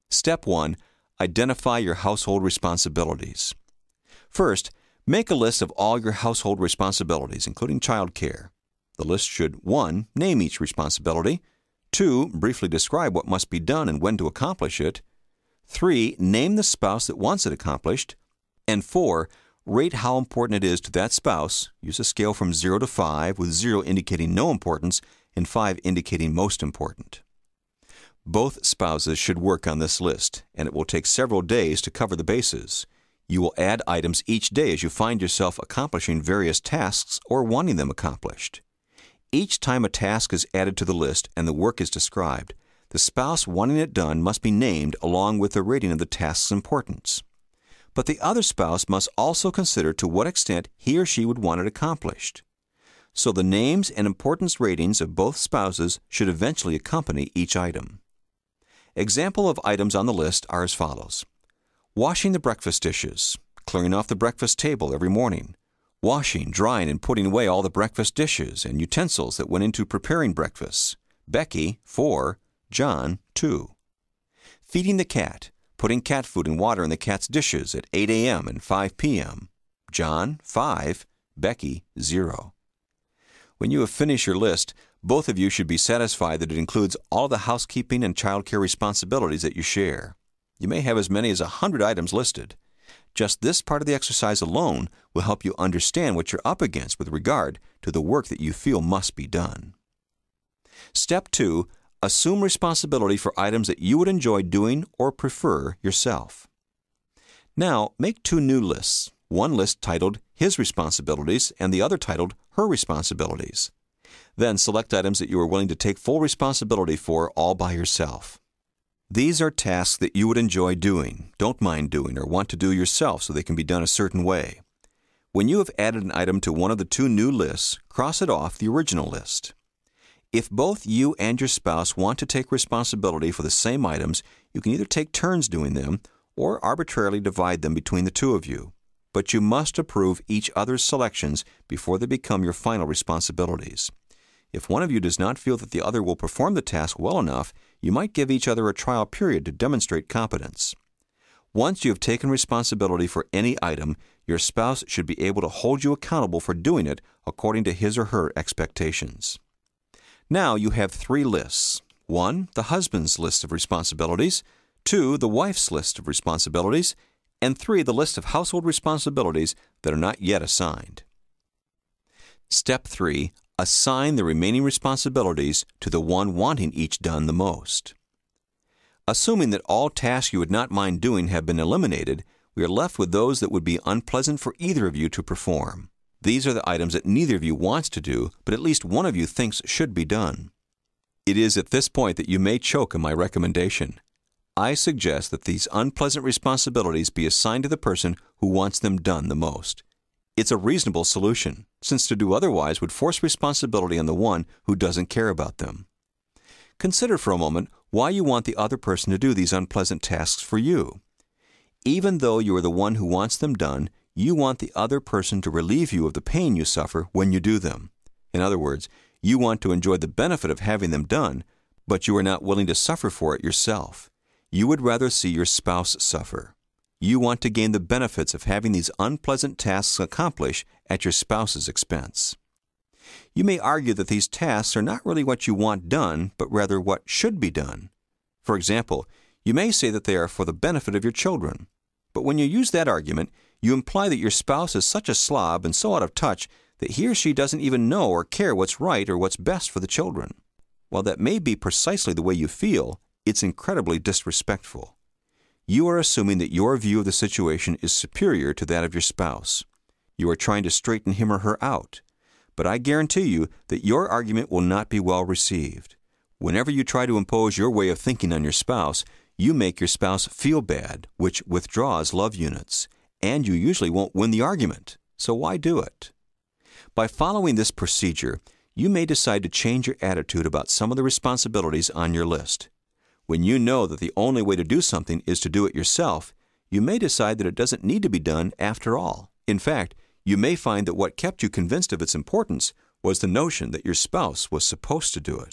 Step 1. Identify your household responsibilities. First, make a list of all your household responsibilities, including childcare. The list should 1. Name each responsibility. 2. Briefly describe what must be done and when to accomplish it. 3. Name the spouse that wants it accomplished. And 4. Rate how important it is to that spouse. Use a scale from 0 to 5, with 0 indicating no importance and 5 indicating most important. Both spouses should work on this list, and it will take several days to cover the bases. You will add items each day as you find yourself accomplishing various tasks or wanting them accomplished. Each time a task is added to the list and the work is described, the spouse wanting it done must be named along with the rating of the task's importance. But the other spouse must also consider to what extent he or she would want it accomplished. So the names and importance ratings of both spouses should eventually accompany each item. Example of items on the list are as follows. Washing the breakfast dishes, clearing off the breakfast table every morning, washing, drying, and putting away all the breakfast dishes and utensils that went into preparing breakfast. Becky, 4, John, 2. Feeding the cat, putting cat food and water in the cat's dishes at 8 a.m. and 5 p.m. John, 5, Becky, 0. When you have finished your list, both of you should be satisfied that it includes all the housekeeping and childcare responsibilities that you share. You may have as many as 100 items listed. Just this part of the exercise alone will help you understand what you're up against with regard to the work that you feel must be done. Step 2. Assume responsibility for items that you would enjoy doing or prefer yourself. Now, make 2 new lists. One list titled His Responsibilities and the other titled Her Responsibilities. Then select items that you are willing to take full responsibility for all by yourself. These are tasks that you would enjoy doing, don't mind doing, or want to do yourself so they can be done a certain way. When you have added an item to one of the 2 new lists, cross it off the original list. If both you and your spouse want to take responsibility for the same items, you can either take turns doing them or arbitrarily divide them between the 2 of you. But you must approve each other's selections before they become your final responsibilities. If one of you does not feel that the other will perform the task well enough, you might give each other a trial period to demonstrate competence. Once you have taken responsibility for any item, your spouse should be able to hold you accountable for doing it according to his or her expectations. Now you have 3 lists. 1. The husband's list of responsibilities. 2. The wife's list of responsibilities. And 3. The list of household responsibilities that are not yet assigned. Step 3. Assign the remaining responsibilities to the one wanting each done the most. Assuming that all tasks you would not mind doing have been eliminated, we are left with those that would be unpleasant for either of you to perform. These are the items that neither of you wants to do, but at least one of you thinks should be done. It is at this point that you may choke on my recommendation. I suggest that these unpleasant responsibilities be assigned to the person who wants them done the most. It's a reasonable solution, since to do otherwise would force responsibility on the one who doesn't care about them. Consider for a moment why you want the other person to do these unpleasant tasks for you. Even though you are the one who wants them done, you want the other person to relieve you of the pain you suffer when you do them. In other words, you want to enjoy the benefit of having them done, but you are not willing to suffer for it yourself. You would rather see your spouse suffer. You want to gain the benefits of having these unpleasant tasks accomplished at your spouse's expense. You may argue that these tasks are not really what you want done, but rather what should be done. For example, you may say that they are for the benefit of your children. But when you use that argument, you imply that your spouse is such a slob and so out of touch that he or she doesn't even know or care what's right or what's best for the children. While that may be precisely the way you feel, it's incredibly disrespectful. You are assuming that your view of the situation is superior to that of your spouse. You are trying to straighten him or her out. But I guarantee you that your argument will not be well received. Whenever you try to impose your way of thinking on your spouse, you make your spouse feel bad, which withdraws love units, and you usually won't win the argument. So why do it? By following this procedure, you may decide to change your attitude about some of the responsibilities on your list. When you know that the only way to do something is to do it yourself, you may decide that it doesn't need to be done after all. In fact, you may find that what kept you convinced of its importance was the notion that your spouse was supposed to do it.